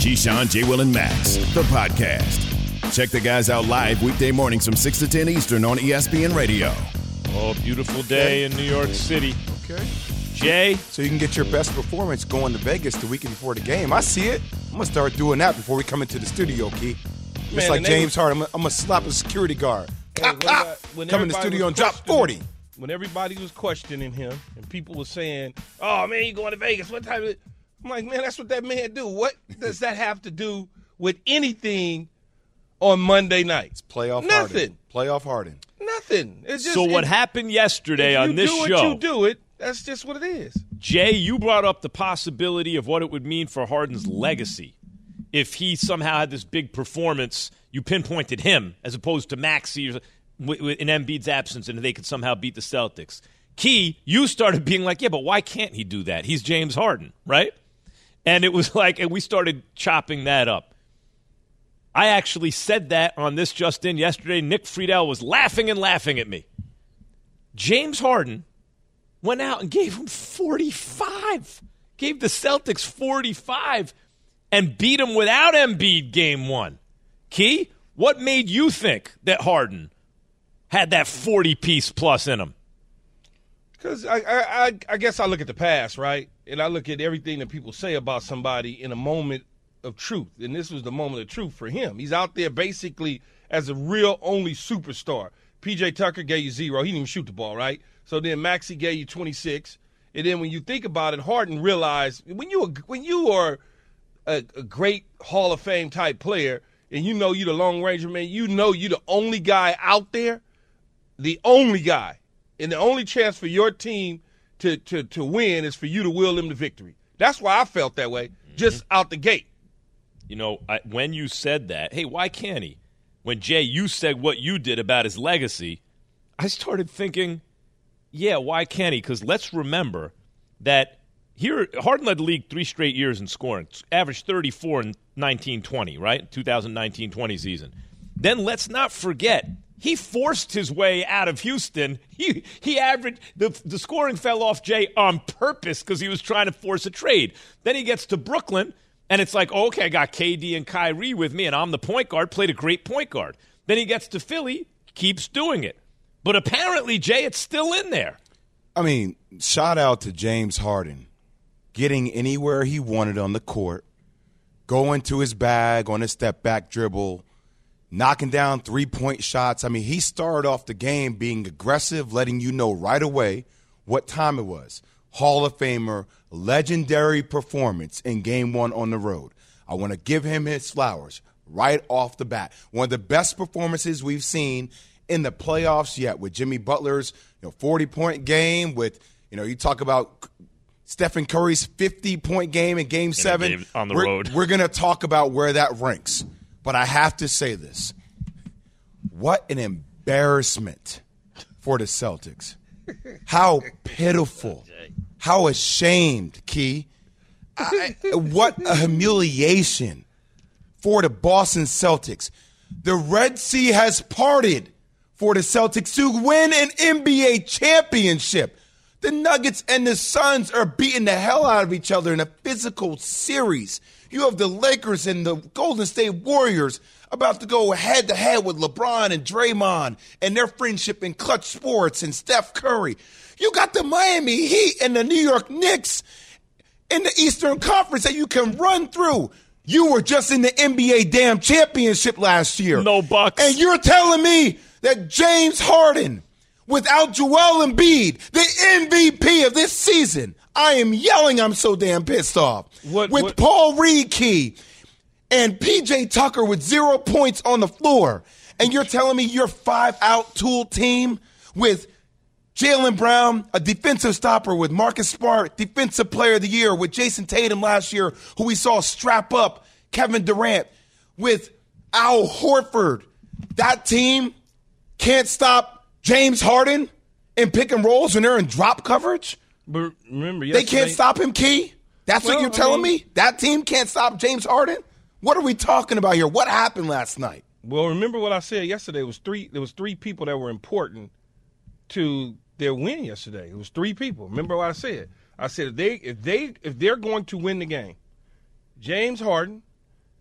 Keyshawn, J. Will, and Max, the podcast. Check the guys out live weekday mornings from 6 to 10 Eastern on ESPN Radio. Oh, beautiful day in New York City. Okay. Jay? So you can get your best performance going to Vegas the weekend before the game. I see it. I'm going to start doing that before we come into the studio, Key. Just like James Harden, I'm going to slap a security guard. Come in the studio and drop 40. When everybody was questioning him and people were saying, oh, man, you going to Vegas. What time is it? I'm like, man, that's what that man do. What does that have to do with anything on Monday night? It's playoff Nothing. Harden. Playoff Harden. Nothing. It's just, So what happened yesterday on this show? If you do it, that's just what it is. Jay, you brought up the possibility of what it would mean for Harden's legacy. If he somehow had this big performance, you pinpointed him as opposed to Maxey in Embiid's absence, and they could somehow beat the Celtics. Key, you started being like, yeah, but why can't he do that? He's James Harden, right? And it was like, and we started chopping that up. I actually said that on this Just In yesterday. Nick Friedel was laughing at me. James Harden went out and gave him 45. Gave the Celtics 45 and beat them without Embiid game one. Key, what made you think that Harden had that 40-piece plus in him? Because I guess I look at the past, right? And I look at everything that people say about somebody in a moment of truth. And this was the moment of truth for him. He's out there basically as a real only superstar. P.J. Tucker gave you 0. He didn't even shoot the ball, right? So then Maxey gave you 26. And then when you think about it, Harden realized when you are a great Hall of Fame type player and you know you're the long ranger, man, you know you're the only guy out there, the only guy. And the only chance for your team to win is for you to will them to victory. That's why I felt that way, just out the gate. You know, when you said that, hey, why can't he? When, Jay, you said what you did about his legacy, I started thinking, yeah, why can't he? Because let's remember that here, Harden led the league 3 straight years in scoring, averaged 34 in 19-20, right? 2019-20 season. Then let's not forget, he forced his way out of Houston. He averaged – the scoring fell off, Jay, on purpose because he was trying to force a trade. Then he gets to Brooklyn, and it's like, okay, I got KD and Kyrie with me, and I'm the point guard, played a great point guard. Then he gets to Philly, keeps doing it. But apparently, Jay, it's still in there. I mean, shout out to James Harden getting anywhere he wanted on the court, going to his bag on a step-back dribble, knocking down three-point shots. I mean, he started off the game being aggressive, letting you know right away what time it was. Hall of Famer, legendary performance in Game 1 on the road. I want to give him his flowers right off the bat. One of the best performances we've seen in the playoffs yet, with Jimmy Butler's 40-point game, with, you talk about Stephen Curry's 50-point game in Game 7. On the road. We're going to talk about where that ranks. But I have to say this. What an embarrassment for the Celtics. How pitiful. How ashamed, Key. What a humiliation for the Boston Celtics. The Red Sea has parted for the Celtics to win an NBA championship. The Nuggets and the Suns are beating the hell out of each other in a physical series. You have the Lakers and the Golden State Warriors about to go head-to-head with LeBron and Draymond and their friendship in Clutch Sports and Steph Curry. You got the Miami Heat and the New York Knicks in the Eastern Conference that you can run through. You were just in the NBA damn championship last year. No bucks. And you're telling me that James Harden, without Joel Embiid, the MVP of this season, I am yelling, I'm so damn pissed off. With Paul Reed Key and P.J. Tucker with 0 points on the floor, and you're telling me your 5-out tool team with Jaylen Brown, a defensive stopper, with Marcus Smart, defensive player of the year, with Jason Tatum last year, who we saw strap up Kevin Durant, with Al Horford. That team can't stop James Harden in pick and rolls when they're in drop coverage? But remember, they can't stop him, Key? That's what you're telling me? That team can't stop James Harden? What are we talking about here? What happened last night? Well, remember what I said yesterday. There was three people that were important to their win yesterday. It was 3 people. Remember what I said? I said if they're going to win the game, James Harden,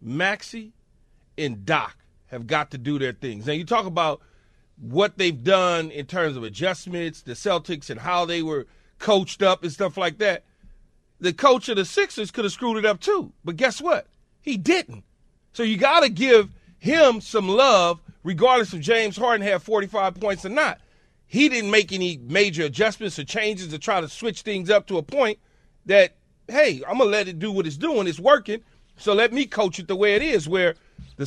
Maxey and Doc have got to do their things. Now, you talk about what they've done in terms of adjustments, the Celtics and how they were coached up and stuff like that. The coach of the Sixers could have screwed it up too. But guess what? He didn't. So you got to give him some love, regardless if James Harden had 45 points or not. He didn't make any major adjustments or changes to try to switch things up to a point that, hey, I'm going to let it do what it's doing. It's working. So let me coach it the way it is, where the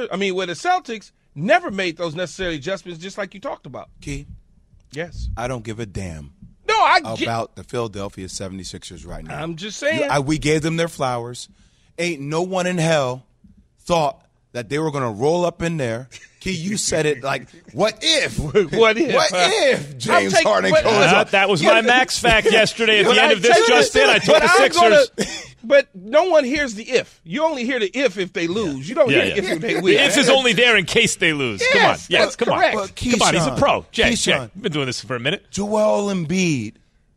Celtics never made those necessary adjustments, just like you talked about. Key, yes. I don't give a damn about the Philadelphia 76ers right now. I'm just saying. We gave them their flowers. Ain't no one in hell thought that they were going to roll up in there. Key, you said it like, what if? What if James Harden goes up? That was my max fact yesterday. At the end of this just in, I took the Sixers. But no one hears the if. You only hear the if they lose. You don't hear the if they win. The if is only there in case they lose. Yes, come on. Yes, come correct. on. But Keyshawn, come on, he's a pro. Jay, Keyshawn, you've been doing this for a minute. Joel Embiid,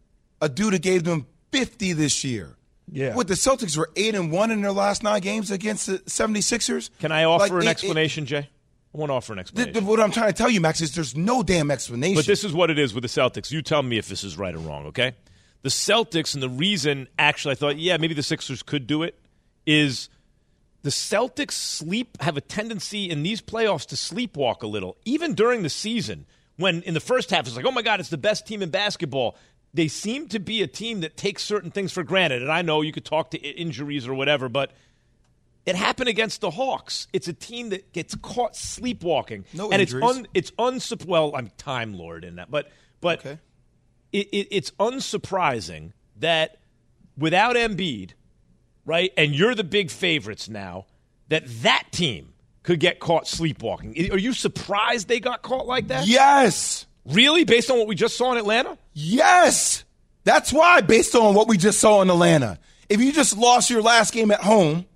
a dude that gave them 50 this year. Yeah. What, the Celtics were 8-1 in their last 9 games against the 76ers? Can I offer an explanation, Jay? I want to offer an explanation. What I'm trying to tell you, Max, is there's no damn explanation. But this is what it is with the Celtics. You tell me if this is right or wrong, okay? The Celtics, and the reason actually I thought, maybe the Sixers could do it, is the Celtics have a tendency in these playoffs to sleepwalk a little, even during the season, when in the first half it's like, oh, my God, it's the best team in basketball. They seem to be a team that takes certain things for granted. And I know you could talk to injuries or whatever, but it happened against the Hawks. It's a team that gets caught sleepwalking. No and injuries. I'm Time Lord in that. But okay. It's unsurprising that without Embiid, right, and you're the big favorites now, that team could get caught sleepwalking. Are you surprised they got caught like that? Yes. Really? Based on what we just saw in Atlanta? Yes. That's why, based on what we just saw in Atlanta. If you just lost your last game at home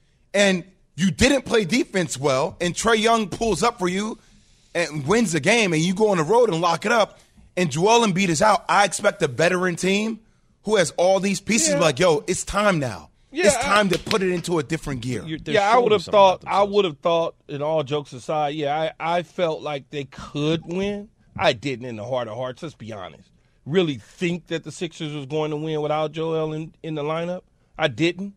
and you didn't play defense well and Trae Young pulls up for you and wins the game and you go on the road and lock it up and Joel Embiid is out, I expect a veteran team who has all these pieces like, yo, it's time now. Yeah, it's time to put it into a different gear. I would have thought, and all jokes aside, I felt like they could win. I didn't, in the heart of hearts, let's be honest, really think that the Sixers was going to win without Joel in the lineup. I didn't.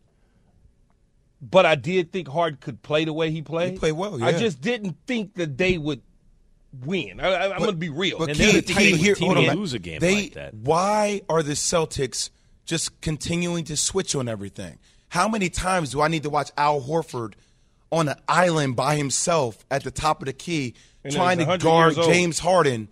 But I did think Harden could play the way he played. He played well, yeah. I just didn't think that they would win. I'm going to be real. But and lose a game like that. Why are the Celtics just continuing to switch on everything? How many times do I need to watch Al Horford on an island by himself at the top of the key trying to guard James Harden?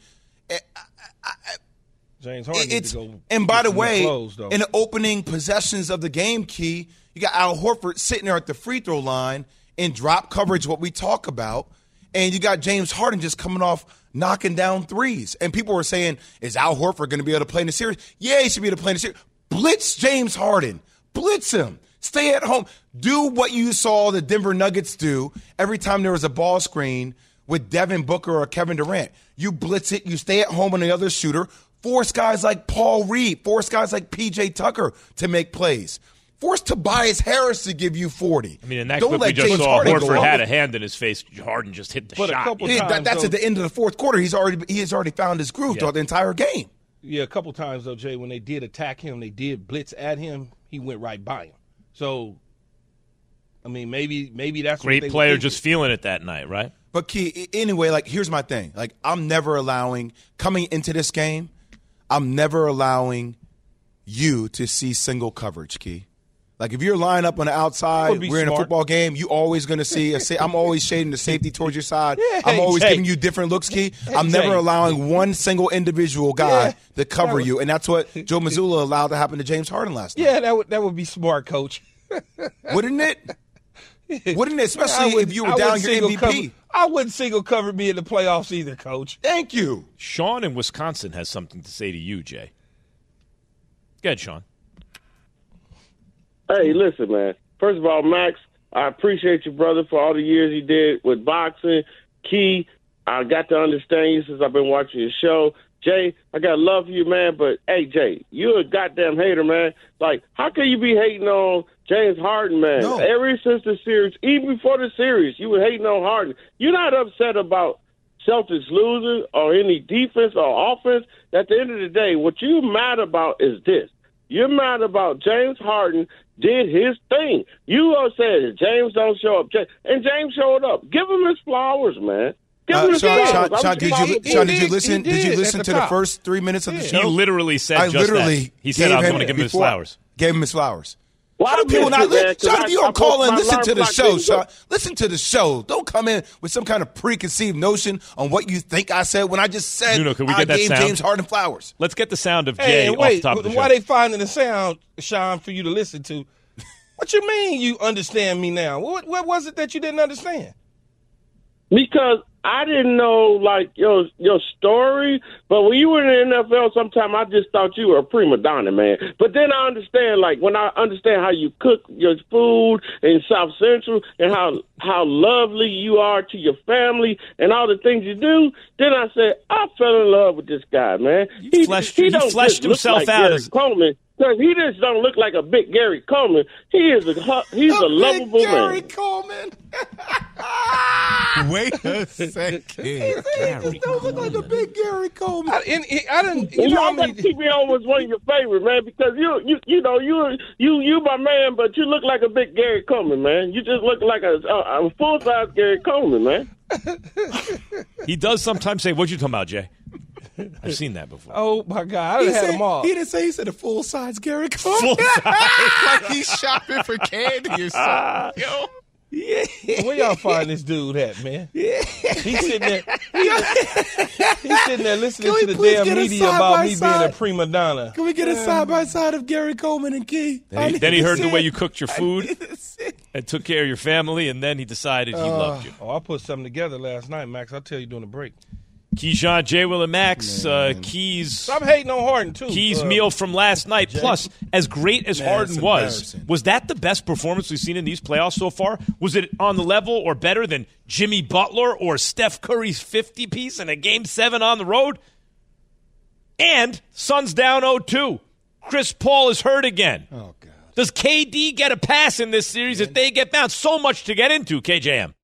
James Harden needs to go. And by the way, clothes, in the opening possessions of the game, Key, you got Al Horford sitting there at the free throw line in drop coverage, what we talk about, and you got James Harden just coming off knocking down threes. And people were saying, is Al Horford going to be able to play in the series? Yeah, he should be able to play in the series. Blitz James Harden. Blitz him. Stay at home. Do what you saw the Denver Nuggets do every time there was a ball screen with Devin Booker or Kevin Durant. You blitz it. You stay at home on the other shooter. Force guys like Paul Reed. Force guys like P.J. Tucker to make plays. Force Tobias Harris to give you 40. I mean, in that Don't clip let we just James saw, Harden Horford go had up. a hand in his face. Harden just hit the But a shot. couple Yeah, times, that's though, at the end of the fourth quarter. He has already found his groove throughout the entire game. Yeah, a couple times, though, Jay, when they did attack him, they did blitz at him, he went right by him. So, I mean, maybe that's what Great they player were just feeling it that night, right? But, Key, anyway, like, here's my thing. Like, I'm never allowing, coming into this game, I'm never allowing you to see single coverage, Key. Like, if you're lying up on the outside, we're in a football game, you always going to see I'm always shading the safety towards your side. Yeah, I'm always Jay. giving you different looks, Key. I'm Jay. never allowing one single individual guy to cover you. And that's what Joe Mazzulla allowed to happen to James Harden last night. Yeah, that would be smart, Coach. Wouldn't it? Wouldn't it? Especially if you were down your MVP. I wouldn't single cover me in the playoffs either, Coach. Thank you. Sean in Wisconsin has something to say to you, Jay. Go ahead, Sean. Hey, listen, man. First of all, Max, I appreciate you, brother, for all the years you did with boxing. Key, I got to understand you since I've been watching your show. Jay, I got love for you, man, but, hey, Jay, you a goddamn hater, man. Like, how can you be hating on James Harden, man? No. Ever since the series, even before the series, you were hating on Harden. You're not upset about Celtics losing or any defense or offense. At the end of the day, what you're mad about is this. You're mad about James Harden did his thing. You all said James don't show up, and James showed up. Give him his flowers, man. Give him his flowers. Sean, did you listen? Did you listen to the first 3 minutes of the show? He literally said I just literally that. He said I was going to give him his flowers. Gave him his flowers. Well, How do people not listen? Sean, if you don't call in, listen to the show, Sean. Sean. Listen to the show. Don't come in with some kind of preconceived notion on what you think I said when I just said Nuno, can we I get that gave sound? James Harden flowers. Let's get the sound of Jay off the top of the show. Why they finding the sound, Sean, for you to listen to? What you mean you understand me now? What was it that you didn't understand? Because I didn't know, like, your story, but when you were in the NFL, sometimes I just thought you were a prima donna, man. But then I understand, like, when I understand how you cook your food in South Central and how lovely you are to your family and all the things you do, then I said, I fell in love with this guy, man. He fleshed himself like out Gary as Coleman. Because he just don't look like a big Gary Coleman. He's a lovable Gary man. Coleman. Wait a second. He don't look like a big Gary Coleman. I didn't. You know, I'm gonna keep me on was one of your favorites, man, because you my man, but you look like a big Gary Coleman, man. You just look like a full size Gary Coleman, man. he does sometimes say, "What you talking about, Jay?" I've seen that before. Oh my God, I done had them all. He didn't say. He said a full size Gary Coleman. Like he's shopping for candy or something. Yo. Yeah. Where y'all find this dude at, man? Yeah. He's sitting there. He's sitting there listening to the damn media about me being a prima donna. Can we get a side by side of Gary Coleman and Key? Then he heard the way you cooked your food and took care of your family, and then he decided he loved you. Oh, I put something together last night, Max. I'll tell you during the break. Keyshawn, J. Will, and Max, Keys. Stop hating on Harden, too. Keys' meal from last night. Jay. Plus, as great as Harden was that the best performance we've seen in these playoffs so far? Was it on the level or better than Jimmy Butler or Steph Curry's 50-piece in a Game 7 on the road? And Suns down 0-2. Chris Paul is hurt again. Oh, God. Does KD get a pass in this series if they get bounced? So much to get into, KJM.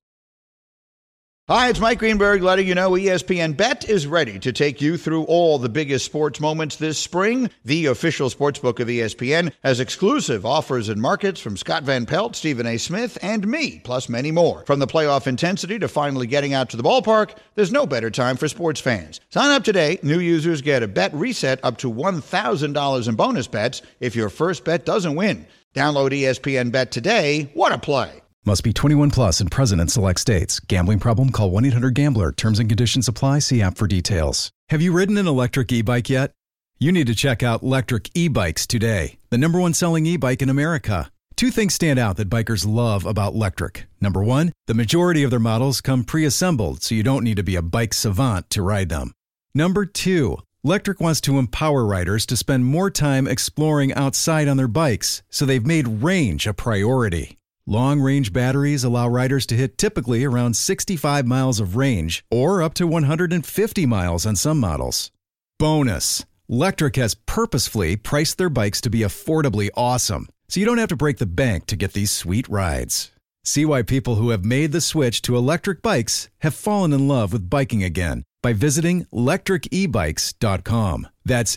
Hi, it's Mike Greenberg letting you know ESPN Bet is ready to take you through all the biggest sports moments this spring. The official sportsbook of ESPN has exclusive offers and markets from Scott Van Pelt, Stephen A. Smith, and me, plus many more. From the playoff intensity to finally getting out to the ballpark, there's no better time for sports fans. Sign up today. New users get a bet reset up to $1,000 in bonus bets if your first bet doesn't win. Download ESPN Bet today. What a play. Must be 21 plus and present in select states. Gambling problem? Call 1-800-GAMBLER. Terms and conditions apply. See app for details. Have you ridden an electric e-bike yet? You need to check out Lectric E-Bikes today, the #1 selling e-bike in America. Two things stand out that bikers love about Lectric. Number one, the majority of their models come pre-assembled, so you don't need to be a bike savant to ride them. Number two, Lectric wants to empower riders to spend more time exploring outside on their bikes, so they've made range a priority. Long-range batteries allow riders to hit typically around 65 miles of range or up to 150 miles on some models. Bonus, Lectric has purposefully priced their bikes to be affordably awesome, so you don't have to break the bank to get these sweet rides. See why people who have made the switch to electric bikes have fallen in love with biking again by visiting lectricebikes.com. That's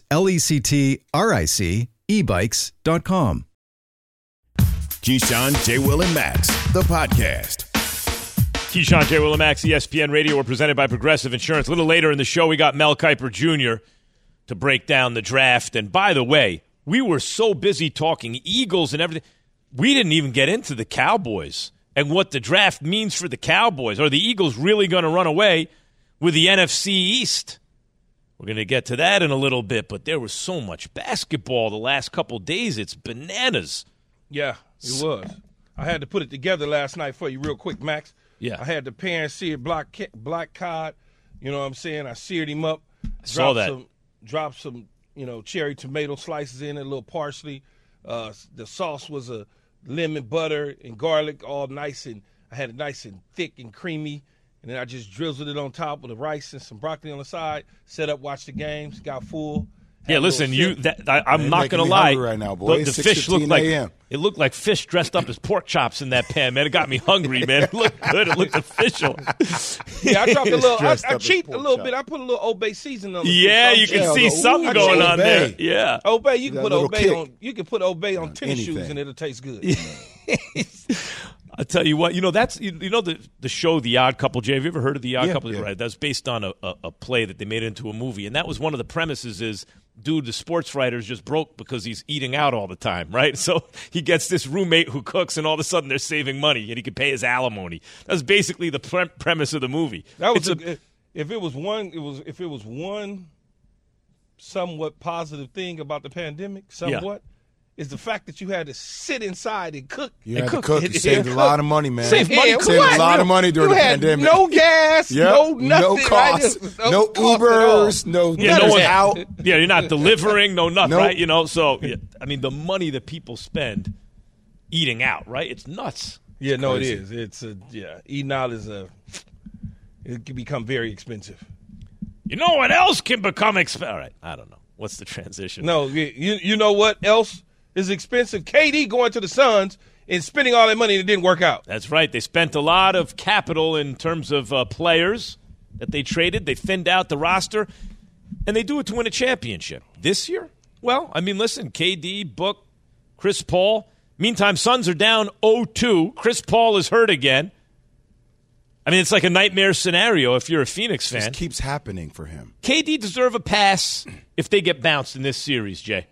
LECTRIC ebikes.com. Keyshawn, J. Will, and Max, the podcast. Keyshawn, J. Will, and Max, ESPN Radio. We're presented by Progressive Insurance. A little later in the show, we got Mel Kiper Jr. to break down the draft. And by the way, we were so busy talking Eagles and everything, we didn't even get into the Cowboys and what the draft means for the Cowboys. Are the Eagles really going to run away with the NFC East? We're going to get to that in a little bit, but there was so much basketball the last couple days. It's bananas. Yeah, it was. I had to put it together last night for you real quick, Max. Yeah. I had the pan-seared black cod. You know what I'm saying? I seared him up. Saw that. Dropped some, cherry tomato slices in it, a little parsley. The sauce was a lemon butter and garlic, all nice, and I had it nice and thick and creamy. and then I just drizzled it on top with the rice and some broccoli on the side, set up, watched the games, got full. Yeah, listen, I'm not going to lie. Right now, boy. The fish looked like fish dressed up as pork chops in that pan, man. It got me hungry, man. It looked good. It looked official. Yeah, I dropped a little. I cheated a little bit. I put a little Old Bay seasoning on. Yeah, you can see something going on there. Yeah, Old Bay. You can put Old Bay on. You can put Old Bay on tennis shoes and it'll taste good. I tell you what, that's the show The Odd Couple. Jay, have you ever heard of The Odd Couple? Yeah. Right, that's based on a play that they made into a movie, and that was one of the premises is, dude, the sports writer's just broke because he's eating out all the time, right? So he gets this roommate who cooks, and all of a sudden they're saving money, and he can pay his alimony. That's basically the premise of the movie. That was if it was one somewhat positive thing about the pandemic, is the fact that you had to sit inside and cook. You had to cook. You saved a lot of money, man. Saved a lot of money during the pandemic. No gas, no nothing. No cost, no Ubers, no one's out. Yeah, you're not delivering, no nothing, right? So, I mean, the money that people spend eating out, right? It's nuts. Yeah, no, it is. It's eating out it can become very expensive. You know what else can become expensive? All right, I don't know. What's the transition? No, you know what else is expensive? KD going to the Suns and spending all that money and it didn't work out. That's right. They spent a lot of capital in terms of players that they traded. They thinned out the roster, and they do it to win a championship. This year? Well, I mean, listen, KD, Book, Chris Paul. Meantime, Suns are down 0-2. Chris Paul is hurt again. I mean, it's like a nightmare scenario if you're a Phoenix fan. It keeps happening for him. KD deserve a pass if they get bounced in this series, Jay.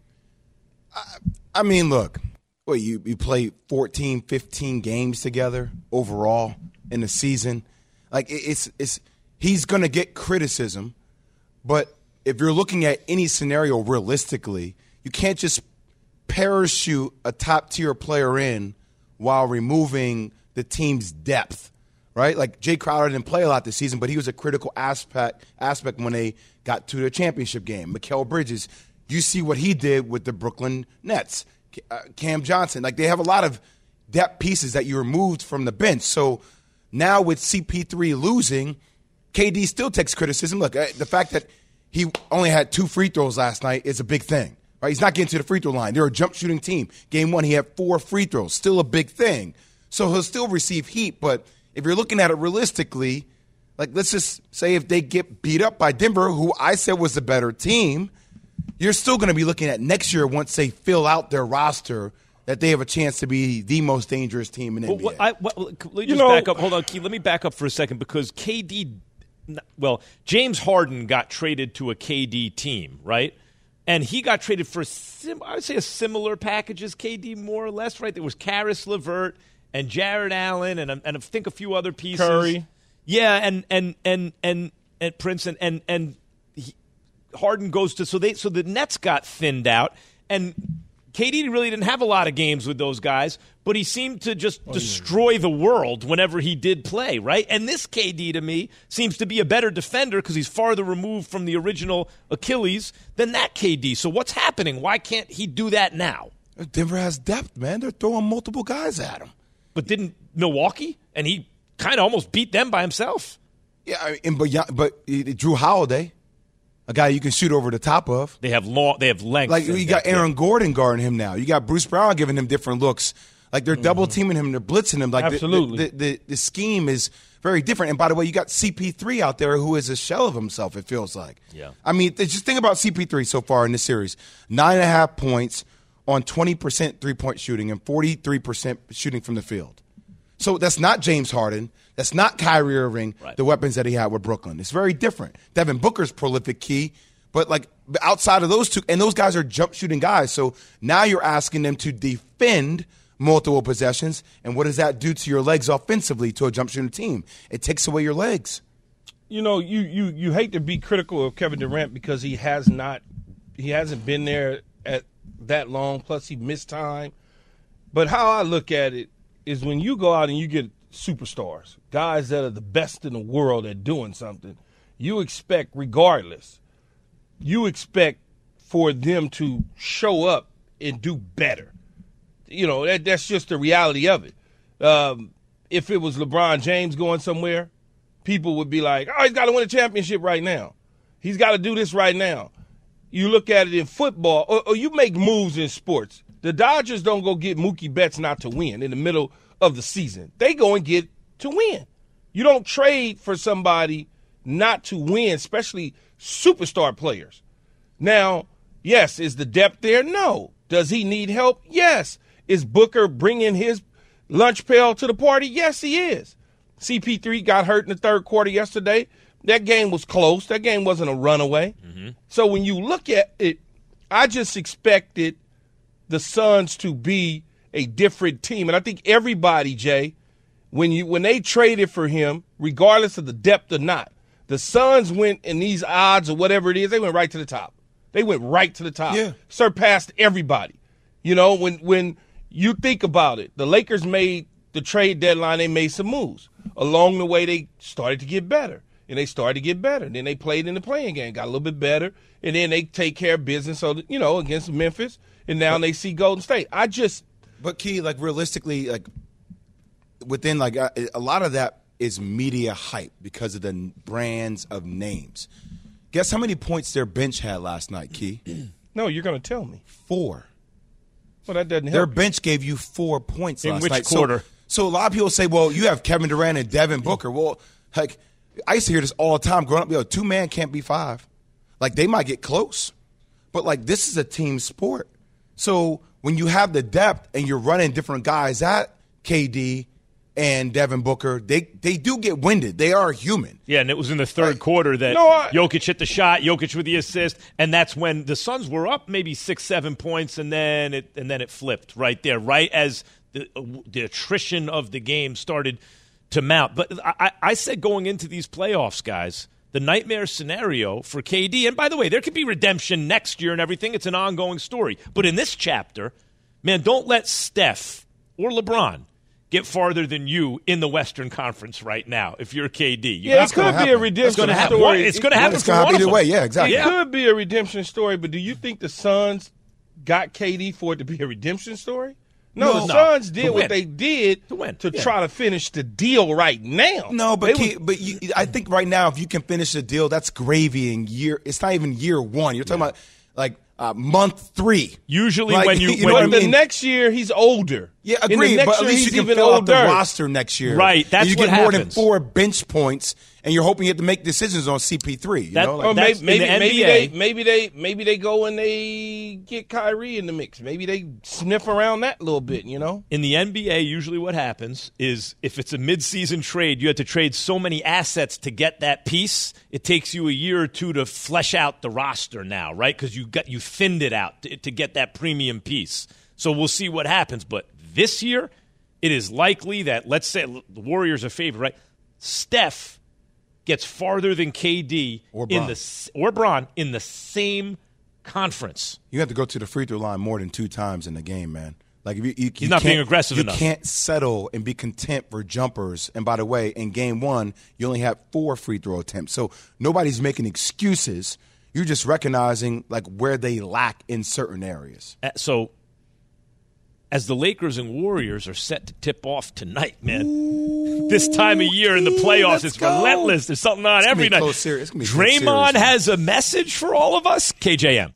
I mean, look, you play 14, 15 games together overall in the season. Like, he's going to get criticism, but if you're looking at any scenario realistically, you can't just parachute a top-tier player in while removing the team's depth. Right? Like, Jay Crowder didn't play a lot this season, but he was a critical aspect when they got to the championship game. Mikal Bridges, you see what he did with the Brooklyn Nets. Cam Johnson. Like, they have a lot of depth pieces that you removed from the bench. So now with CP3 losing, KD still takes criticism. Look, the fact that he only had 2 free throws last night is a big thing. Right? He's not getting to the free throw line. They're a jump shooting team. Game 1, he had 4 free throws. Still a big thing. So he'll still receive heat, but if you're looking at it realistically, like, let's just say if they get beat up by Denver, who I said was the better team, you're still going to be looking at next year once they fill out their roster that they have a chance to be the most dangerous team in NBA. Let me just back up. Hold on, Keith. Let me back up for a second because James Harden got traded to a KD team, right? And he got traded for, I would say, a similar package as KD, more or less, right? There was Karis LeVert and Jared Allen, and I think a few other pieces. Curry. Yeah, and Prince and Harden goes to so the Nets got thinned out, and KD really didn't have a lot of games with those guys, but he seemed to just destroy the world whenever he did play, right? And this KD to me seems to be a better defender because he's farther removed from the original Achilles than that KD. So what's happening? Why can't he do that now? Denver has depth, man. They're throwing multiple guys at him. But didn't Milwaukee? And he kind of almost beat them by himself. Yeah, but Drew Holiday, a guy you can shoot over the top of. They have length. Like, you got Aaron Gordon guarding him now. You got Bruce Brown giving him different looks. Like, they're double teaming him, they're blitzing him. Like, absolutely, the scheme is very different. And by the way, you got CP3 out there who is a shell of himself. It feels like. Yeah. I mean, just think about CP3 so far in this series: 9.5 points on 20% 3-point shooting and 43% shooting from the field. So that's not James Harden. That's not Kyrie Irving, right. The weapons that he had with Brooklyn. It's very different. Devin Booker's prolific key, but like outside of those two, and those guys are jump shooting guys. So now you're asking them to defend multiple possessions, and what does that do to your legs offensively to a jump shooting team? It takes away your legs. You know, you hate to be critical of Kevin Durant because he hasn't been there at that long, plus he missed time. But how I look at it is when you go out and you get superstars, guys that are the best in the world at doing something, you expect, regardless, for them to show up and do better. You know, that's just the reality of it. If it was LeBron James going somewhere, people would be like, oh, he's got to win a championship right now. He's got to do this right now. You look at it in football, or you make moves in sports. The Dodgers don't go get Mookie Betts not to win in the middle of the season. They go and get to win. You don't trade for somebody not to win, especially superstar players. Now, yes, is the depth there? No. Does he need help? Yes. Is Booker bringing his lunch pail to the party? Yes, he is. CP3 got hurt in the third quarter yesterday. That game was close. That game wasn't a runaway. Mm-hmm. So when you look at it, I just expected the Suns to be a different team. And I think everybody, Jay, when they traded for him, regardless of the depth or not, the Suns went in these odds or whatever it is, they went right to the top. They went right to the top. Yeah. Surpassed everybody. You know, when you think about it, the Lakers made the trade deadline, they made some moves. Along the way, they started to get better. And they started to get better. Then they played in the playing game, got a little bit better. And then they take care of business, so you know, against Memphis. And now they see Golden State. But Key, like realistically, like within like a lot of that is media hype because of the brands of names. Guess how many points their bench had last night, Key? No, you're going to tell me. 4. Well, that doesn't help. Their bench gave you 4 points last night. In which quarter? So a lot of people say, well, you have Kevin Durant and Devin Booker. Well, like I used to hear this all the time growing up. Yo, 2 man can't be 5. Like they might get close, but like this is a team sport. So when you have the depth and you're running different guys at KD and Devin Booker, they do get winded. They are human. Yeah, and it was in the third quarter that Jokic hit the shot, Jokic with the assist, and that's when the Suns were up maybe 6-7 points, and then it flipped right there, right as the attrition of the game started to mount. But I said going into these playoffs, guys, the nightmare scenario for KD, and by the way, there could be redemption next year and everything. It's an ongoing story. But in this chapter, man, don't let Steph or LeBron get farther than you in the Western Conference right now if you're KD. It could be a redemption story. It's going to happen for one of them. Either way, yeah, exactly. It could be a redemption story, but do you think the Suns got KD for it to be a redemption story? No, the Suns did what they did to try to finish the deal right now. No, but I think right now if you can finish the deal, that's gravy in year. It's not even year 1. You're talking about like month 3. Usually like, when the next year he's older. Yeah, agreed. But at least you can fill out the roster next year. Right, that's you what get happens. more than 4 bench points, and you're hoping you have to make decisions on CP3. Maybe they go and they get Kyrie in the mix. Maybe they sniff around that a little bit. You know, in the NBA, usually what happens is if it's a midseason trade, you have to trade so many assets to get that piece. It takes you a year or 2 to flesh out the roster now, right? Because you thinned it out to get that premium piece. So we'll see what happens, but this year, it is likely that, let's say the Warriors are favored, right? Steph gets farther than KD or Bron in the same conference. You have to go to the free throw line more than 2 times in the game, man. Like if he's not being aggressive enough. You can't settle and be content for jumpers. And by the way, in game 1, you only have 4 free throw attempts. So nobody's making excuses. You're just recognizing like where they lack in certain areas. So as the Lakers and Warriors are set to tip off tonight, man, this time of year in the playoffs, it's relentless. There's something on every night. Draymond has a message for all of us. KJM.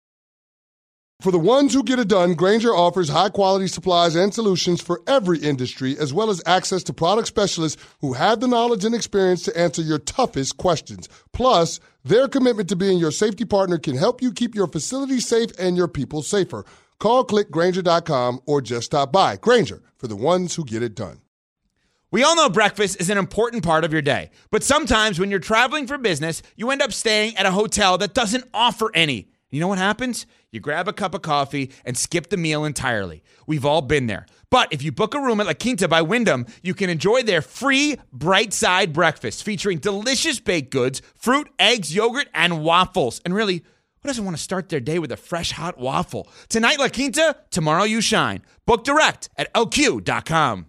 For the ones who get it done, Grainger offers high-quality supplies and solutions for every industry, as well as access to product specialists who have the knowledge and experience to answer your toughest questions. Plus, their commitment to being your safety partner can help you keep your facility safe and your people safer. Call, click Grainger.com, or just stop by. Grainger, for the ones who get it done. We all know breakfast is an important part of your day, but sometimes when you're traveling for business, you end up staying at a hotel that doesn't offer any. You know what happens? You grab a cup of coffee and skip the meal entirely. We've all been there. But if you book a room at La Quinta by Wyndham, you can enjoy their free Bright Side breakfast featuring delicious baked goods, fruit, eggs, yogurt, and waffles. And really, who doesn't want to start their day with a fresh, hot waffle? Tonight, La Quinta, tomorrow you shine. Book direct at LQ.com.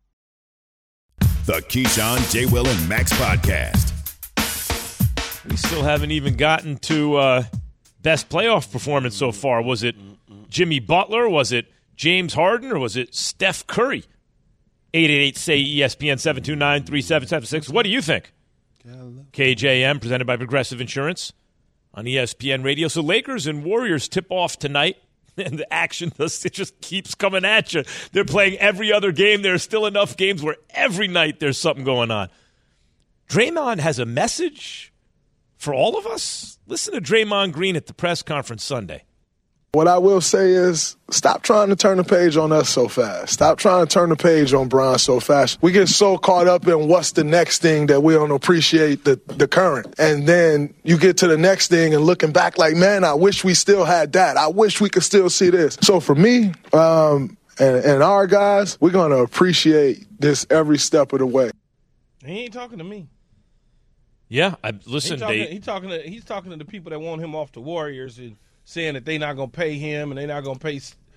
The Keyshawn, J. Will, and Max podcast. We still haven't even gotten to best playoff performance so far. Was it Jimmy Butler? Was it James Harden? Or was it Steph Curry? 888-SAY-ESPN 729-3776. What do you think? KJM, presented by Progressive Insurance on ESPN Radio. So Lakers and Warriors tip off tonight, and the action just keeps coming at you. They're playing every other game. There are still enough games where every night there's something going on. Draymond has a message for all of us. Listen to Draymond Green at the press conference Sunday. What I will say is stop trying to turn the page on us so fast. Stop trying to turn the page on Bron so fast. We get so caught up in what's the next thing that we don't appreciate the current. And then you get to the next thing and looking back like, man, I wish we still had that. I wish we could still see this. So for me and our guys, we're going to appreciate this every step of the way. He ain't talking to me. Yeah, listen. He's talking to the people that want him off the Warriors and saying that they're not going to pay him and they're not going to pay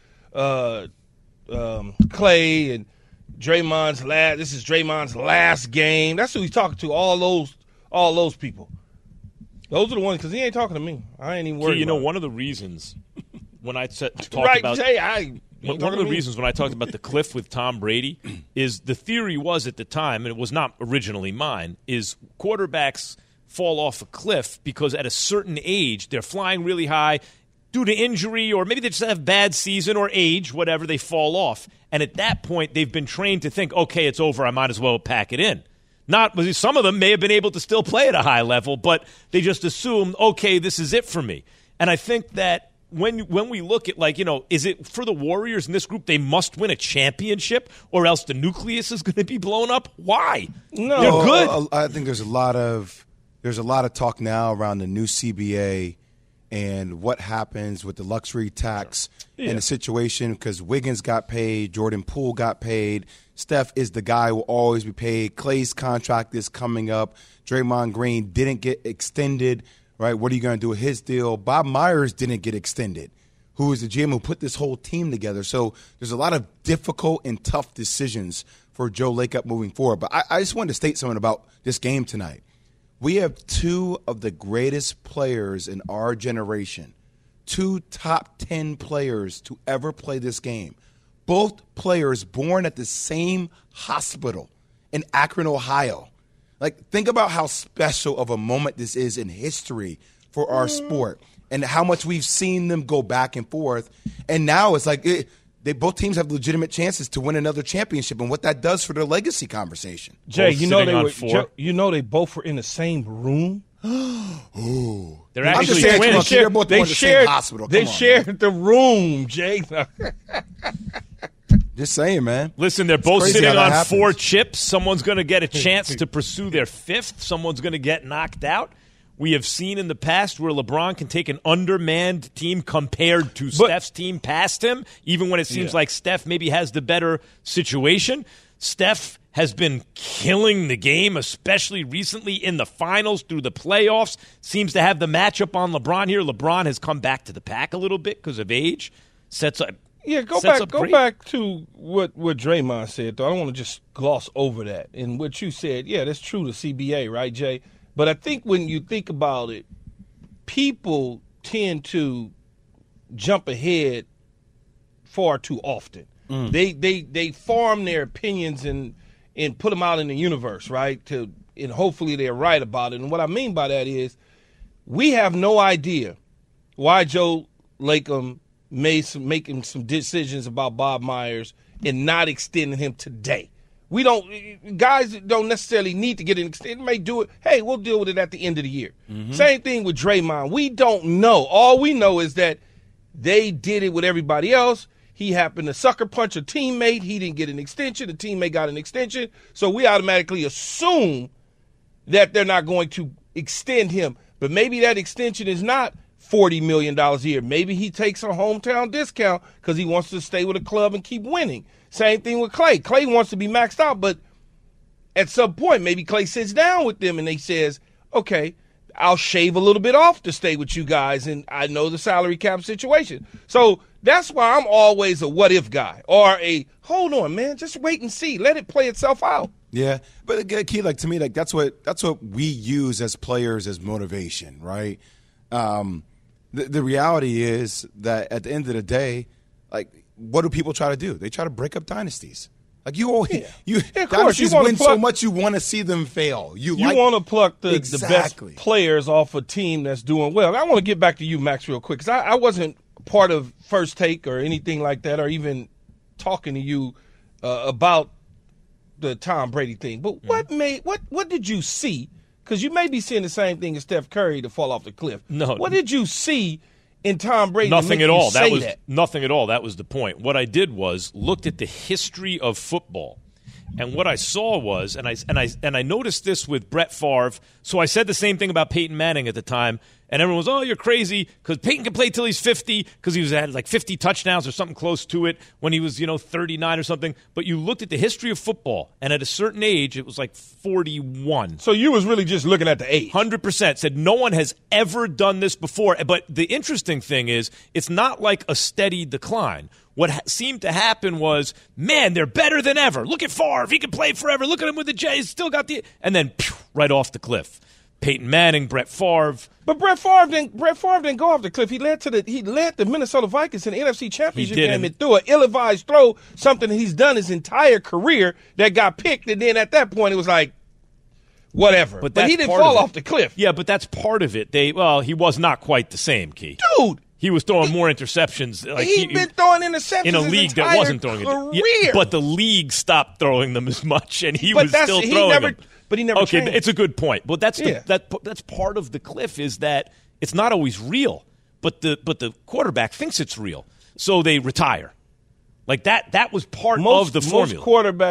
Clay and Draymond's last. This is Draymond's last game. That's who he's talking to. All those people. Those are the ones because he ain't talking to me. I ain't even worried. You know, one of the reasons when I talked right, about Jay, one of the reasons when I talked about the cliff with Tom Brady is the theory was at the time, and it was not originally mine, is quarterbacks fall off a cliff because at a certain age they're flying really high due to injury, or maybe they just have bad season or age, whatever, they fall off. And at that point, they've been trained to think, okay, it's over, I might as well pack it in. Some of them may have been able to still play at a high level, but they just assumed, okay, this is it for me. And I think that when we look at, like, you know, is it for the Warriors in this group, they must win a championship or else the nucleus is going to be blown up? Why? No. They're good. I think there's a lot of talk now around the new CBA and what happens with the luxury tax and the situation, because Wiggins got paid, Jordan Poole got paid, Steph is the guy who will always be paid, Clay's contract is coming up, Draymond Green didn't get extended, right? What are you going to do with his deal? Bob Myers didn't get extended, who is the GM who put this whole team together. So there's a lot of difficult and tough decisions for Joe Lacob moving forward. But I just wanted to state something about this game tonight. We have two of the greatest players in our generation, two top 10 players to ever play this game. Both players born at the same hospital in Akron, Ohio. Like, think about how special of a moment this is in history for our sport and how much we've seen them go back and forth. And now it's like both teams have legitimate chances to win another championship, and what that does for their legacy conversation. Jay, you know they both were in the same room. Ooh. They're actually twins. They're both in the same hospital. They shared the room, Jay. Just saying, man. Listen, they're both sitting on 4 chips. Someone's going to get a chance to pursue their 5th. Someone's going to get knocked out. We have seen in the past where LeBron can take an undermanned team compared to Steph's team past him, even when it seems like Steph maybe has the better situation. Steph has been killing the game, especially recently in the finals through the playoffs. Seems to have the matchup on LeBron here. LeBron has come back to the pack a little bit because of age. Go back to what Draymond said, though. I don't want to just gloss over that. And what you said, that's true to CBA, right, Jay? But I think when you think about it, people tend to jump ahead far too often. They form their opinions and put them out in the universe, right? And hopefully they're right about it. And what I mean by that is we have no idea why Joe Lacob making some decisions about Bob Myers and not extending him today. Guys don't necessarily need to get an extension. May do it. Hey, we'll deal with it at the end of the year. Same thing with Draymond. We don't know. All we know is that they did it with everybody else. He happened to sucker punch a teammate. He didn't get an extension. The teammate got an extension. So we automatically assume that they're not going to extend him. But maybe that extension is not $40 million a year. Maybe he takes a hometown discount because he wants to stay with a club and keep winning. Same thing with Clay. Clay wants to be maxed out, but at some point, maybe Clay sits down with them and he says, okay, I'll shave a little bit off to stay with you guys, and I know the salary cap situation. So that's why I'm always a what-if guy or hold on, man, just wait and see. Let it play itself out. Yeah, but again, Key, like, to me, like that's what we use as players as motivation, right? The reality is that at the end of the day, like, what do people try to do? They try to break up dynasties, Like you always, of course, you win pluck, so much. You want to see them fail. You want to pluck the best Exactly. players off a team that's doing well. I want to get back to you, Max, real quick, because I wasn't part of First Take or anything like that, or even talking to you about the Tom Brady thing. But what did you see? Because you may be seeing the same thing as Steph Curry to fall off the cliff. No. What did you see in Tom Brady? Nothing to make at all. You say that? Nothing at all. That was the point. What I did was looked at the history of football. And what I saw was, and I noticed this with Brett Favre. So I said the same thing about Peyton Manning at the time, and everyone was, "Oh, you're crazy," because Peyton can play till he's 50, because he had like 50 touchdowns or something close to it when he was 39 or something. But you looked at the history of football, and at a certain age, it was like 41. So you was really just looking at the age. 100% said no one has ever done this before. But the interesting thing is, it's not like a steady decline. What seemed to happen was, man, they're better than ever. Look at Favre. He can play forever. Look at him with the Jays. Still got the... And then, right off the cliff. Peyton Manning, Brett Favre. But Brett Favre didn't go off the cliff. He led the Minnesota Vikings in the NFC Championship game and threw an ill-advised throw, something he's done his entire career that got picked. And then at that point, it was like, whatever. But he didn't fall off the cliff. Yeah, but that's part of it. He was not quite the same, Key. Dude. He was throwing more interceptions. Like he's been throwing interceptions in a league that wasn't throwing it. Yeah, but the league stopped throwing them as much, and he was still throwing them. But he never. Okay, changed. It's a good point. But that's that's part of the cliff is that it's not always real, but the quarterback thinks it's real, so they retire. Like that. That was part of the formula.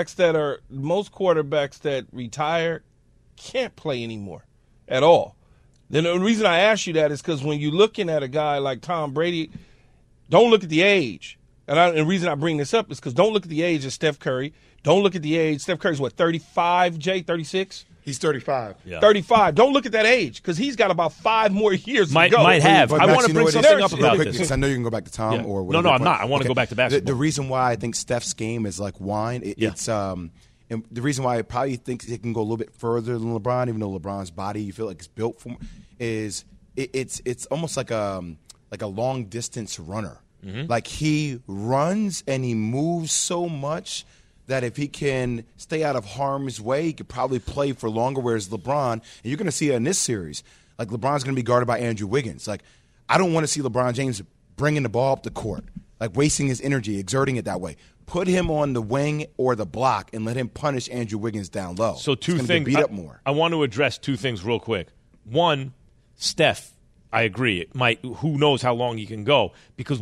Most quarterbacks that retire can't play anymore at all. Then the reason I ask you that is because when you're looking at a guy like Tom Brady, don't look at the age. And the reason I bring this up is because don't look at the age of Steph Curry. Don't look at the age. Steph Curry's 35, Jay? 36? He's 35. Yeah. 35. Don't look at that age because he's got about 5 more years to go. Might have. But I Max, want to bring something up about this. I know you can go back to Tom or whatever. No, I'm not. I want to go back to basketball. The reason why I think Steph's game is like wine, it's and the reason why I probably think it can go a little bit further than LeBron, even though LeBron's body you feel like it's built for, is it's almost like a long distance runner. Mm-hmm. Like he runs and he moves so much that if he can stay out of harm's way, he could probably play for longer. Whereas LeBron, and you're going to see it in this series, like LeBron's going to be guarded by Andrew Wiggins. Like I don't want to see LeBron James bringing the ball up the court, like wasting his energy, exerting it that way. Put him on the wing or the block and let him punish Andrew Wiggins down low. So two things. Beat up more. I want to address two things real quick. One, Steph, I agree. It might. Who knows how long he can go? Because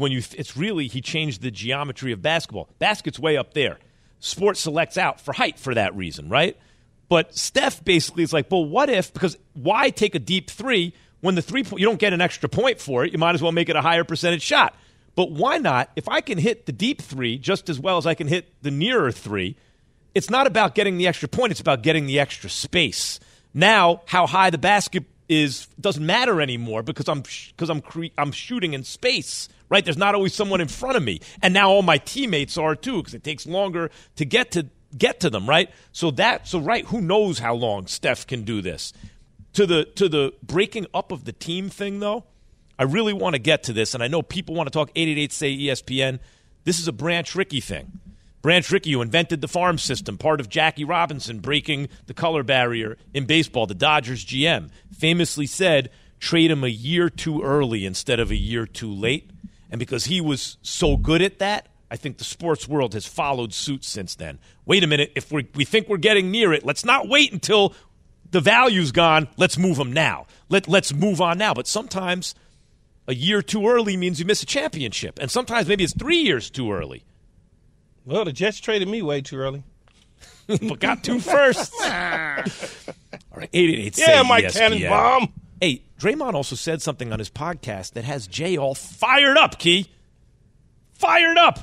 he changed the geometry of basketball. Basket's way up there. Sport selects out for height for that reason, right? But Steph basically is like, well, what if? Because why take a deep three when the 3 point you don't get an extra point for it? You might as well make it a higher percentage shot. But why not? If I can hit the deep three just as well as I can hit the nearer three, it's not about getting the extra point. It's about getting the extra space. Now, how high the basket is doesn't matter anymore because I'm shooting in space, right? There's not always someone in front of me, and now all my teammates are too because it takes longer to get to them, right? So right, who knows how long Steph can do this? To the breaking up of the team thing, though. I really want to get to this, and I know people want to talk 888-SAY-ESPN. This is a Branch Rickey thing. Branch Rickey, who invented the farm system, part of Jackie Robinson breaking the color barrier in baseball, the Dodgers GM, famously said, trade him a year too early instead of a year too late. And because he was so good at that, I think the sports world has followed suit since then. Wait a minute, if we think we're getting near it, let's not wait until the value's gone. Let's move him now. Let's move on now. But sometimes a year too early means you miss a championship. And sometimes maybe it's 3 years too early. Well, the Jets traded me way too early. But got to first. All right, 888 Yeah, Mike Tannenbaum. Hey, Draymond also said something on his podcast that has Jay all fired up, Key. Fired up.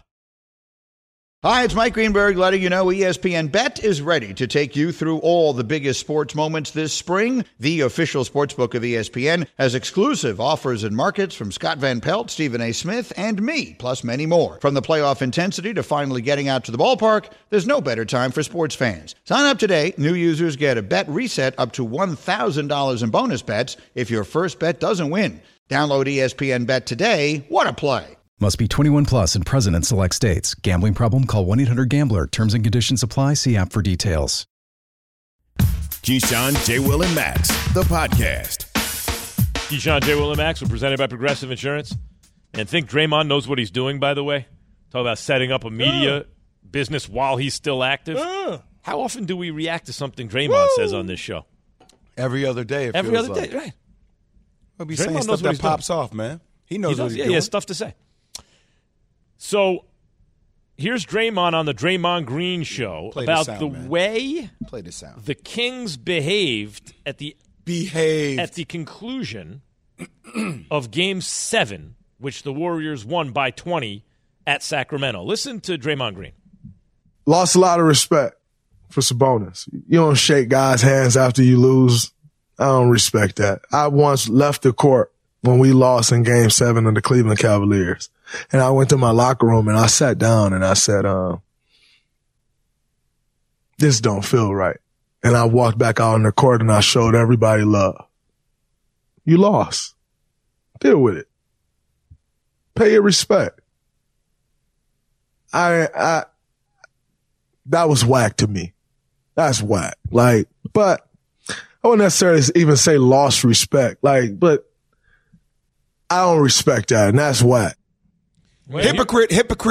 Hi, it's Mike Greenberg letting you know ESPN Bet is ready to take you through all the biggest sports moments this spring. The official sportsbook of ESPN has exclusive offers and markets from Scott Van Pelt, Stephen A. Smith, and me, plus many more. From the playoff intensity to finally getting out to the ballpark, there's no better time for sports fans. Sign up today. New users get a bet reset up to $1,000 in bonus bets if your first bet doesn't win. Download ESPN Bet today. What a play. Must be 21 plus and present in select states. Gambling problem? Call 1-800-GAMBLER. Terms and conditions apply. See app for details. Keyshawn, J. Will, and Max, the podcast. Keyshawn, J. Will, and Max were presented by Progressive Insurance. And think Draymond knows what he's doing, by the way. Talk about setting up a media business while he's still active. How often do we react to something Draymond says on this show? Every other day. Every other day, right. He'll be saying stuff that pops off, man. He knows what he's doing. He has stuff to say. So here's Draymond on the Draymond Green Show about the way the Kings behaved at the conclusion of Game 7, which the Warriors won by 20 at Sacramento. Listen to Draymond Green. Lost a lot of respect for Sabonis. You don't shake guys' hands after you lose. I don't respect that. I once left the court when we lost in Game 7 of the Cleveland Cavaliers. And I went to my locker room and I sat down and I said, this don't feel right. And I walked back out on the court and I showed everybody love. You lost. Deal with it. Pay your respect. That was whack to me. That's whack. But I wouldn't necessarily even say lost respect. But I don't respect that, and that's whack. Hypocrite.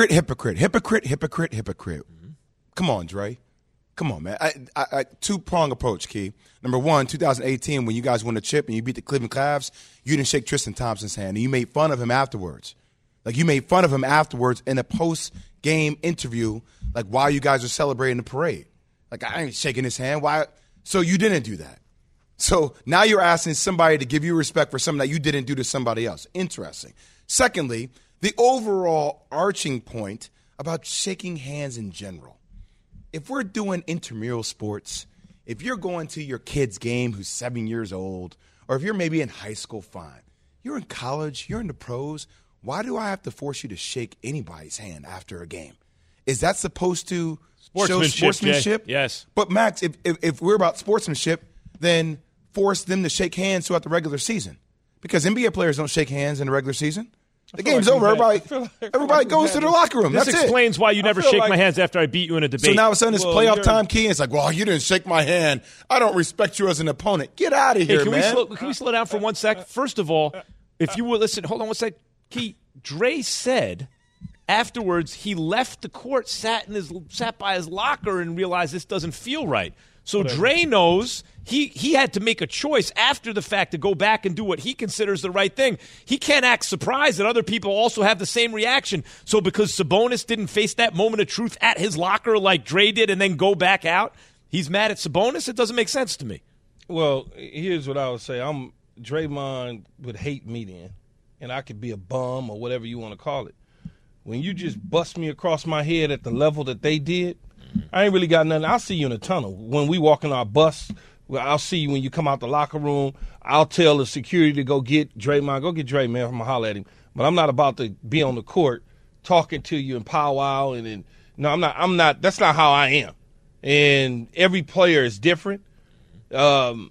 Come on, Dre. Come on, man. I two-prong approach, Key. Number one, 2018, when you guys won the chip and you beat the Cleveland Cavs, you didn't shake Tristan Thompson's hand, and you made fun of him afterwards. You made fun of him afterwards in a post-game interview, while you guys are celebrating the parade. I ain't shaking his hand. Why? So you didn't do that. So now you're asking somebody to give you respect for something that you didn't do to somebody else. Interesting. Secondly, the overall arching point about shaking hands in general. If we're doing intramural sports, if you're going to your kid's game who's 7 years old, or if you're maybe in high school, fine. You're in college, you're in the pros, why do I have to force you to shake anybody's hand after a game? Is that supposed to show sportsmanship? Jay. Yes. But, Max, if we're about sportsmanship, then force them to shake hands throughout the regular season. Because NBA players don't shake hands in the regular season. The game's over. Everybody goes to the locker room. This explains why you never shake my hands after I beat you in a debate. So now all of a sudden it's playoff time, Key. It's well, you didn't shake my hand. I don't respect you as an opponent. Get out of here, man. Can we slow down for 1 sec? First of all, if you would listen, hold on 1 sec. Key, Dre said afterwards he left the court, sat by his locker, and realized this doesn't feel right. So Dre knows he had to make a choice after the fact to go back and do what he considers the right thing. He can't act surprised that other people also have the same reaction. So because Sabonis didn't face that moment of truth at his locker like Dre did and then go back out, he's mad at Sabonis? It doesn't make sense to me. Well, here's what I would say. Draymond would hate me then, and I could be a bum or whatever you want to call it. When you just bust me across my head at the level that they did, I ain't really got nothing. I'll see you in the tunnel. When we walk in our bus, I'll see you when you come out the locker room. I'll tell the security to go get Draymond. Go get Dre, man. I'm going to holler at him. But I'm not about to be on the court talking to you and powwow. No, I'm not. That's not how I am. And every player is different. I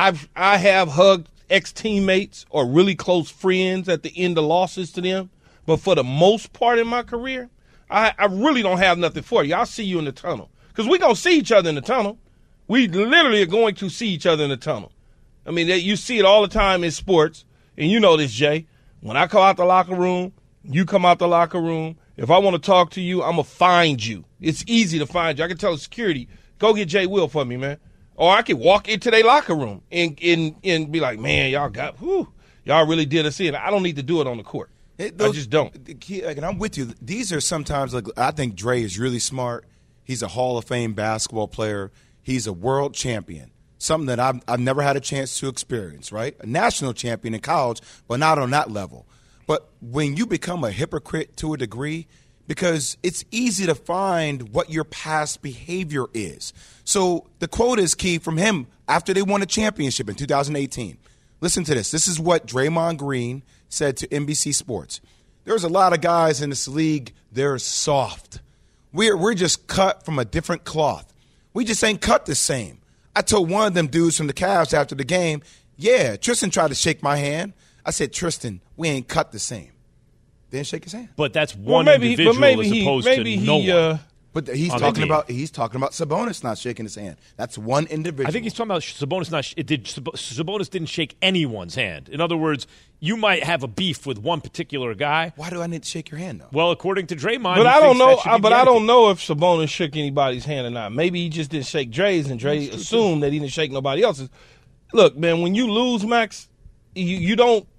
have hugged ex-teammates or really close friends at the end of losses to them. But for the most part in my career, I really don't have nothing for you. I'll see you in the tunnel. Because we're going to see each other in the tunnel. We literally are going to see each other in the tunnel. I mean, you see it all the time in sports. And you know this, Jay. When I come out the locker room, you come out the locker room. If I want to talk to you, I'm going to find you. It's easy to find you. I can tell the security, go get Jay Will for me, man. Or I can walk into their locker room and be like, man, y'all really did us in. I don't need to do it on the court. I just don't. And I'm with you. These are sometimes, I think Dre is really smart. He's a Hall of Fame basketball player. He's a world champion, something that I've never had a chance to experience, right? A national champion in college, but not on that level. But when you become a hypocrite to a degree, because it's easy to find what your past behavior is. So the quote is key from him after they won a championship in 2018. Listen to this. This is what Draymond Green said to NBC Sports. There's a lot of guys in this league, they're soft. We're just cut from a different cloth. We just ain't cut the same. I told one of them dudes from the Cavs after the game, yeah, Tristan tried to shake my hand. I said, Tristan, we ain't cut the same. They didn't shake his hand. But that's one individual as opposed to no one. But he's talking about Sabonis not shaking his hand. That's one individual. I think he's talking about Sabonis Sabonis didn't shake anyone's hand. In other words, you might have a beef with one particular guy. Why do I need to shake your hand though? Well, according to Draymond, but I don't know. But I don't know if Sabonis shook anybody's hand or not. Maybe he just didn't shake Dre's, and Dre assumed that he didn't shake nobody else's. Look, man, when you lose, Max, you don't.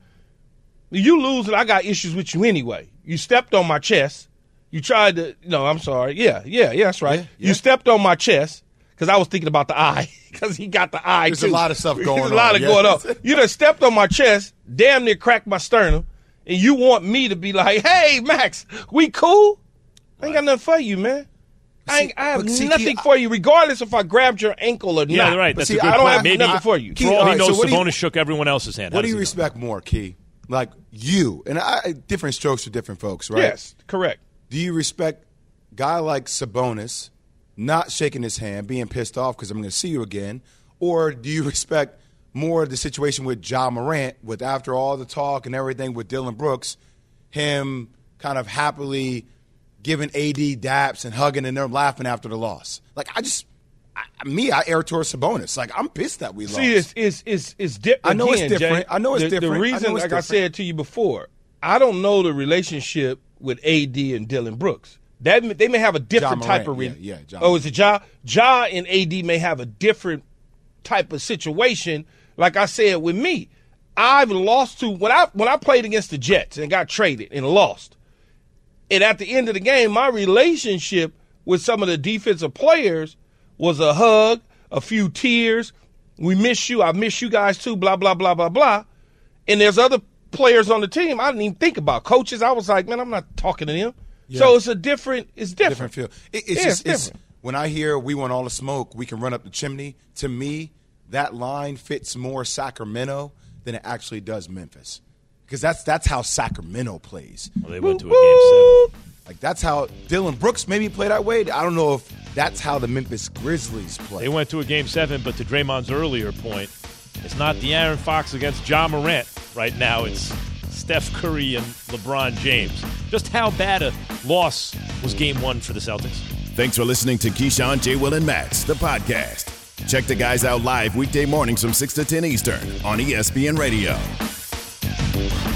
You lose, and I got issues with you anyway. You stepped on my chest. You tried to, no, I'm sorry. Yeah, that's right. Yeah. You stepped on my chest because I was thinking about the eye because he got the eye, There's too. a lot of stuff going on. There's a lot going on. You done stepped on my chest, damn near cracked my sternum, and you want me to be like, hey, Max, we cool? I ain't got nothing for you, man. I have nothing for you, regardless if I grabbed your ankle or not. Yeah, right. That's a good I don't point. have Maybe nothing for you. For all he knows, Sabonis shook everyone else's hand. What do you respect more, Key? Like you, and different strokes for different folks, right? Yes, correct. Do you respect a guy like Sabonis not shaking his hand, being pissed off because I'm going to see you again, or do you respect more the situation with Ja Morant, with after all the talk and everything with Dillon Brooks, him kind of happily giving AD daps and hugging and they're laughing after the loss? Like I err towards Sabonis. Like I'm pissed that we lost. See, it's different. I know it's different. Jay, I know it's different. The reason, like I said to you before, I don't know the relationship with AD and Dillon Brooks. They may have a different type of is it Ja? Ja and AD may have a different type of situation. Like I said with me, I've lost to when I played against the Jets and got traded and lost. And at the end of the game, my relationship with some of the defensive players was a hug, a few tears. We miss you. I miss you guys too, blah, blah, blah, blah, blah. And there's other players on the team I didn't even think about. Coaches, I was like, man, I'm not talking to them. Yeah. So it's different. Different feel. It's different. When I hear we want all the smoke, we can run up the chimney, to me, that line fits more Sacramento than it actually does Memphis. Because that's how Sacramento plays. Well, they went to a Game 7. Like, that's how Dillon Brooks maybe play that way. I don't know if that's how the Memphis Grizzlies play. They went to a Game 7, but to Draymond's earlier point, it's not De'Aaron Fox against Ja Morant right now. It's Steph Curry and LeBron James. Just how bad a loss was Game 1 for the Celtics? Thanks for listening to Keyshawn, J. Will, and Max, the podcast. Check the guys out live weekday mornings from 6 to 10 Eastern on ESPN Radio.